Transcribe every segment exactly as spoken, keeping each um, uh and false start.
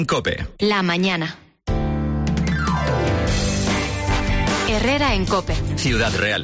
COPE. La mañana. Herrera en COPE. Ciudad Real.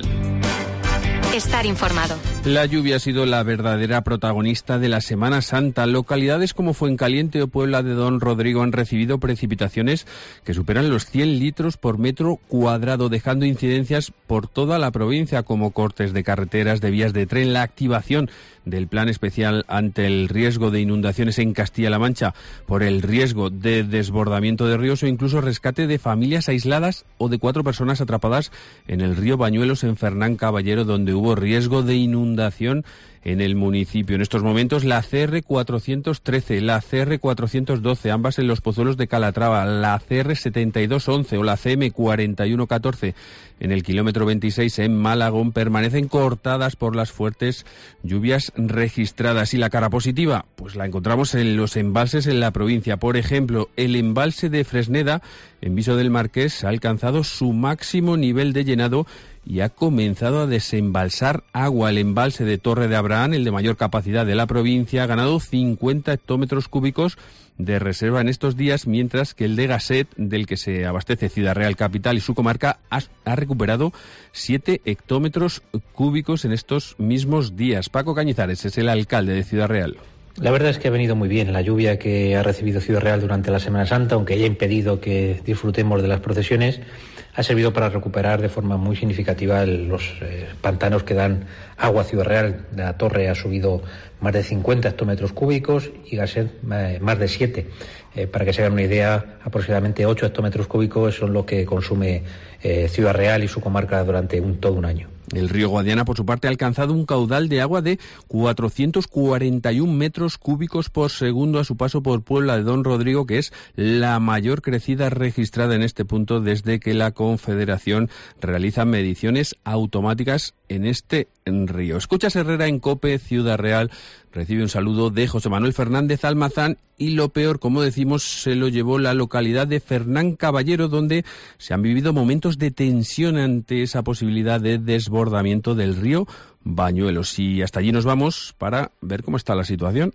Estar informado. La lluvia ha sido la verdadera protagonista de la Semana Santa. Localidades como Fuencaliente o Puebla de Don Rodrigo han recibido precipitaciones que superan los cien litros por metro cuadrado, dejando incidencias por toda la provincia, como cortes de carreteras, de vías de tren, la activación del plan especial ante el riesgo de inundaciones en Castilla-La Mancha por el riesgo de desbordamiento de ríos, o incluso rescate de familias aisladas o de cuatro personas atrapadas en el río Bañuelos en Fernán Caballero, donde hubo riesgo de inundación en el municipio. En estos momentos la C R cuatrocientos trece, la C R cuatrocientos doce, ambas en los Pozuelos de Calatrava, la C R setenta y dos once o la C M cuarenta y uno catorce en el kilómetro veintiséis en Malagón permanecen cortadas por las fuertes lluvias registradas. Y la cara positiva, pues la encontramos en los embalses en la provincia. Por ejemplo, el embalse de Fresneda, en Viso del Marqués, ha alcanzado su máximo nivel de llenado y ha comenzado a desembalsar agua. El embalse de Torre de Abraham, el de mayor capacidad de la provincia, ha ganado cincuenta hectómetros cúbicos de reserva en estos días, mientras que el de Gasset, del que se abastece Ciudad Real capital y su comarca, ha, ha recuperado siete hectómetros cúbicos en estos mismos días. Paco Cañizares es el alcalde de Ciudad Real. La verdad es que ha venido muy bien la lluvia que ha recibido Ciudad Real durante la Semana Santa, aunque haya impedido que disfrutemos de las procesiones. Ha servido para recuperar de forma muy significativa los eh, pantanos que dan agua a Ciudad Real. La Torre ha subido más de cincuenta hectómetros cúbicos y Gasset eh, más de siete. Eh, para que se hagan una idea, aproximadamente ocho hectómetros cúbicos son lo que consume eh, Ciudad Real y su comarca durante un, todo un año. El río Guadiana, por su parte, ha alcanzado un caudal de agua de cuatrocientos cuarenta y un metros cúbicos por segundo a su paso por Puebla de Don Rodrigo, que es la mayor crecida registrada en este punto desde que la Confederación realiza mediciones automáticas en este río. Escuchas Herrera en COPE, Ciudad Real. Recibe un saludo de José Manuel Fernández Almazán y lo peor, como decimos, se lo llevó la localidad de Fernán Caballero, donde se han vivido momentos de tensión ante esa posibilidad de desbordamiento del río Bañuelos. Y hasta allí nos vamos para ver cómo está la situación.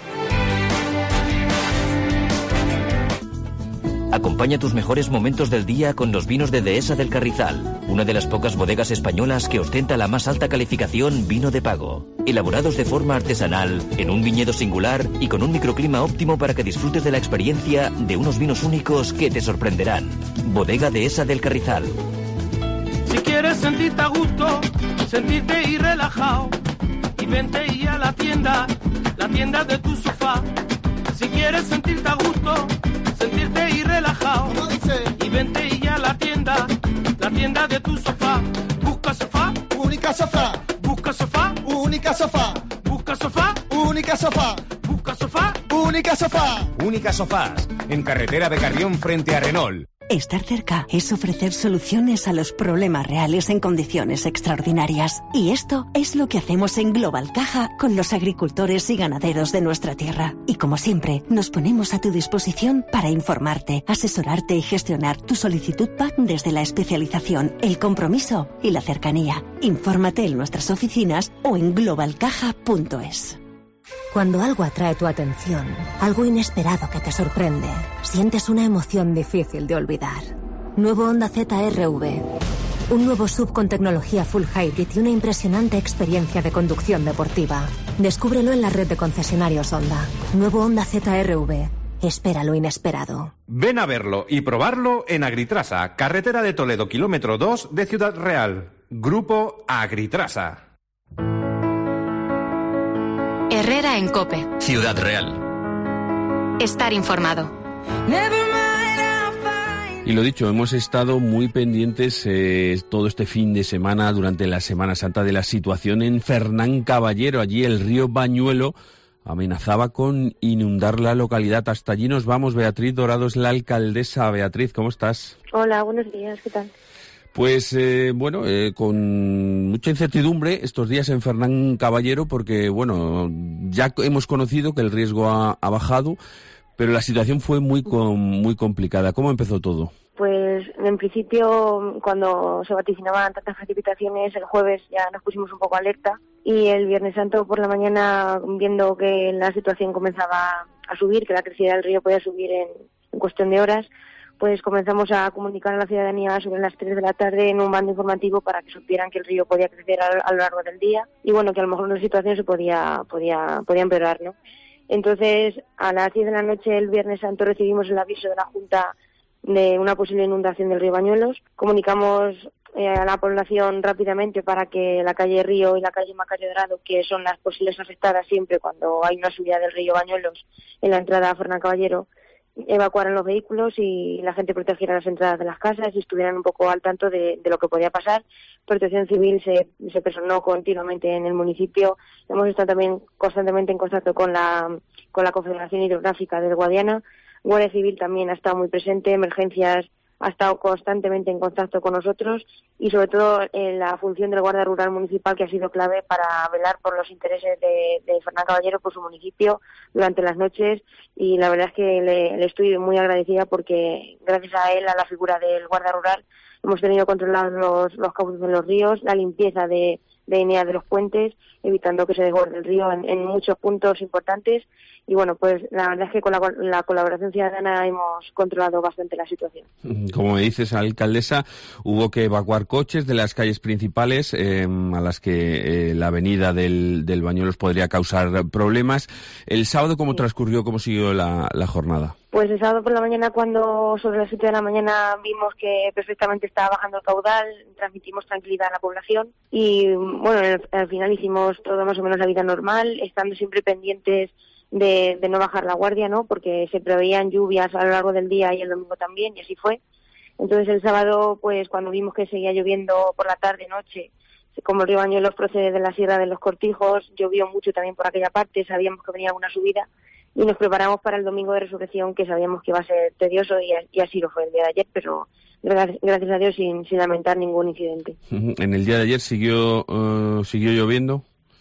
Acompaña tus mejores momentos del día con los vinos de Dehesa del Carrizal, una de las pocas bodegas españolas que ostenta la más alta calificación vino de pago. Elaborados de forma artesanal, en un viñedo singular y con un microclima óptimo para que disfrutes de la experiencia de unos vinos únicos que te sorprenderán. Bodega Dehesa del Carrizal. Si quieres sentirte a gusto, sentirte y relajado, y vente y a la tienda, la tienda de tu sofá. Si quieres sentirte a gusto, sentirte y relajado, y vente y a la tienda, la tienda de tu sofá. Busca sofá, única sofá. Busca sofá, única sofá. Busca sofá, única sofá. Busca sofá, única sofá. Única Sofás, en carretera de Carrión frente a Renault. Estar cerca es ofrecer soluciones a los problemas reales en condiciones extraordinarias. Y esto es lo que hacemos en Global Caja con los agricultores y ganaderos de nuestra tierra. Y como siempre, nos ponemos a tu disposición para informarte, asesorarte y gestionar tu solicitud P A C desde la especialización, el compromiso y la cercanía. Infórmate en nuestras oficinas o en global caja punto es. Cuando algo atrae tu atención, algo inesperado que te sorprende, sientes una emoción difícil de olvidar. Nuevo Honda Z R V. Un nuevo S U V con tecnología Full Hybrid y una impresionante experiencia de conducción deportiva. Descúbrelo en la red de concesionarios Honda. Nuevo Honda Z R V. Espera lo inesperado. Ven a verlo y probarlo en Agritrasa, carretera de Toledo, kilómetro dos de Ciudad Real. Grupo Agritrasa. Herrera en COPE. Ciudad Real. Estar informado. Y lo dicho, hemos estado muy pendientes eh, todo este fin de semana, durante la Semana Santa, de la situación en Fernán Caballero. Allí el río Bañuelo amenazaba con inundar la localidad. Hasta allí nos vamos. Beatriz Dorado es la alcaldesa. Beatriz, ¿cómo estás? Hola, buenos días, ¿qué tal? Pues eh, bueno, eh, con mucha incertidumbre estos días en Fernán Caballero, porque bueno, ya hemos conocido que el riesgo ha, ha bajado, pero la situación fue muy com- muy complicada. ¿Cómo empezó todo? Pues en principio, cuando se vaticinaban tantas precipitaciones, el jueves ya nos pusimos un poco alerta y el Viernes Santo por la mañana, viendo que la situación comenzaba a subir, que la crecida del río podía subir en, en cuestión de horas, pues comenzamos a comunicar a la ciudadanía sobre las tres de la tarde en un bando informativo para que supieran que el río podía crecer a, a lo largo del día y bueno, que a lo mejor la situación se podía, podía, podía empeorar, ¿no? Entonces, a las diez de la noche el Viernes Santo recibimos el aviso de la Junta de una posible inundación del río Bañuelos. Comunicamos eh, a la población rápidamente para que la calle Río y la calle Macario Dorado, que son las posibles afectadas siempre cuando hay una subida del río Bañuelos en la entrada a Fernán Caballero, evacuaran los vehículos y la gente protegiera las entradas de las casas y estuvieran un poco al tanto de, de lo que podía pasar. Protección Civil se, se personó continuamente en el municipio. Hemos estado también constantemente en contacto con la, con la Confederación Hidrográfica del Guadiana. Guardia Civil también ha estado muy presente, Emergencias ha estado constantemente en contacto con nosotros y sobre todo en la función del Guardia Rural Municipal, que ha sido clave para velar por los intereses de, de Fernán Caballero, por su municipio, durante las noches, y la verdad es que le, le estoy muy agradecida porque gracias a él, a la figura del Guardia Rural, hemos tenido controlados los, los cauces de los ríos, la limpieza de, de E N E A de los puentes, evitando que se desborde el río en, en muchos puntos importantes. Y bueno, pues la verdad es que con la, la colaboración ciudadana hemos controlado bastante la situación. Como me dices, alcaldesa, hubo que evacuar coches de las calles principales eh, a las que eh, la avenida del, del Bañuelos podría causar problemas. ¿El sábado cómo sí. transcurrió, cómo siguió la, la jornada? Pues el sábado por la mañana, cuando sobre las siete de la mañana vimos que perfectamente estaba bajando el caudal, transmitimos tranquilidad a la población y bueno, al, al final hicimos todo más o menos la vida normal, estando siempre pendientes de, de no bajar la guardia, ¿no? Porque se preveían lluvias a lo largo del día y el domingo también, y así fue. Entonces el sábado, pues cuando vimos que seguía lloviendo por la tarde, noche, como el río Bañuelos procede de la Sierra de los Cortijos, llovió mucho también por aquella parte, sabíamos que venía una subida y nos preparamos para el domingo de resurrección, que sabíamos que iba a ser tedioso y, y así lo fue el día de ayer, pero gracias, gracias a Dios sin, sin lamentar ningún incidente. ¿En el día de ayer siguió uh, siguió lloviendo?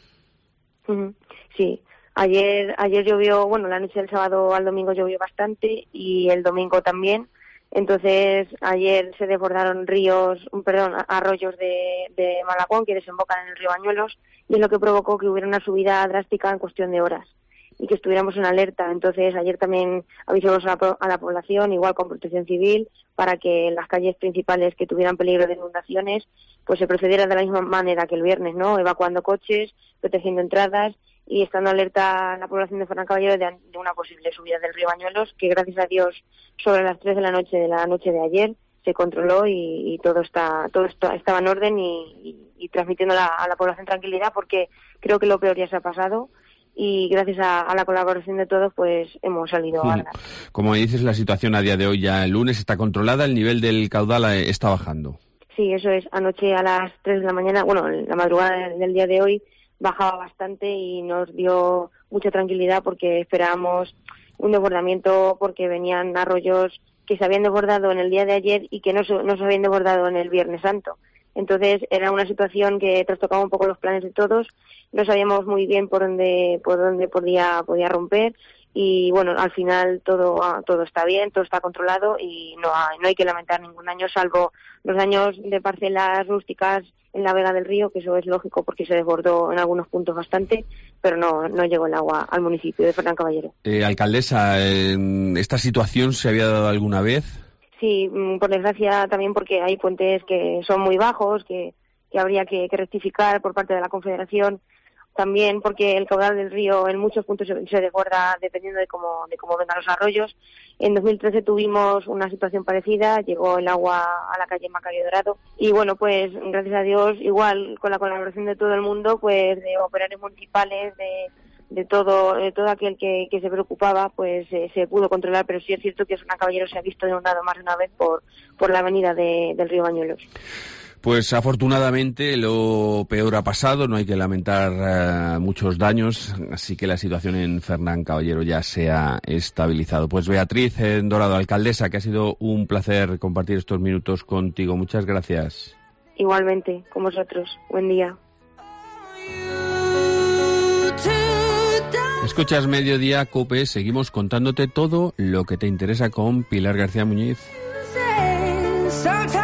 Uh-huh. Sí. Ayer ayer llovió, bueno, la noche del sábado al domingo llovió bastante y el domingo también. Entonces, ayer se desbordaron ríos, perdón, arroyos de, de Malagón que desembocan en el río Bañuelos y es lo que provocó que hubiera una subida drástica en cuestión de horas y que estuviéramos en alerta. Entonces, ayer también avisamos a la, a la población, igual con Protección Civil, para que en las calles principales que tuvieran peligro de inundaciones, pues se procediera de la misma manera que el viernes, ¿no? Evacuando coches, protegiendo entradas y estando alerta a la población de Fernán Caballero de, de una posible subida del río Bañuelos, que gracias a Dios sobre las tres de la noche de la noche de ayer se controló y, y todo está todo esto estaba en orden y, y, y transmitiendo la, a la población tranquilidad, porque creo que lo peor ya se ha pasado y gracias a, a la colaboración de todos pues hemos salido a ganar. Como dices, la situación a día de hoy, ya el lunes, está controlada, el nivel del caudal está bajando. Sí, eso es. Anoche a las tres de la mañana, bueno, la madrugada del día de hoy bajaba bastante y nos dio mucha tranquilidad porque esperábamos un desbordamiento, porque venían arroyos que se habían desbordado en el día de ayer y que no se, no se habían desbordado en el Viernes Santo. Entonces era una situación que trastocaba un poco los planes de todos, no sabíamos muy bien por dónde por dónde podía podía romper y bueno, al final todo todo está bien, todo está controlado y no hay, no hay que lamentar ningún daño, salvo los daños de parcelas rústicas en la vega del río, que eso es lógico porque se desbordó en algunos puntos bastante, pero no no llegó el agua al municipio de Fernán Caballero. Eh, alcaldesa, ¿esta situación se había dado alguna vez? Sí, por desgracia también porque hay puentes que son muy bajos, que, que habría que, que rectificar por parte de la Confederación. También porque el caudal del río en muchos puntos se, se desborda dependiendo de cómo, de cómo vengan los arroyos. En dos mil trece tuvimos una situación parecida, llegó el agua a la calle Macario Dorado y bueno, pues gracias a Dios, igual con la colaboración de todo el mundo, pues de operarios municipales, de de todo de todo aquel que, que se preocupaba, pues eh, se pudo controlar, pero sí es cierto que Fernán Caballero se ha visto inundado más de una vez por por la avenida de, del río Bañuelos. Pues afortunadamente lo peor ha pasado, no hay que lamentar uh, muchos daños, así que la situación en Fernán Caballero ya se ha estabilizado. Pues Beatriz Dorado, alcaldesa, que ha sido un placer compartir estos minutos contigo. Muchas gracias. Igualmente, con vosotros. Buen día. Escuchas Mediodía COPE, seguimos contándote todo lo que te interesa con Pilar García Muñiz.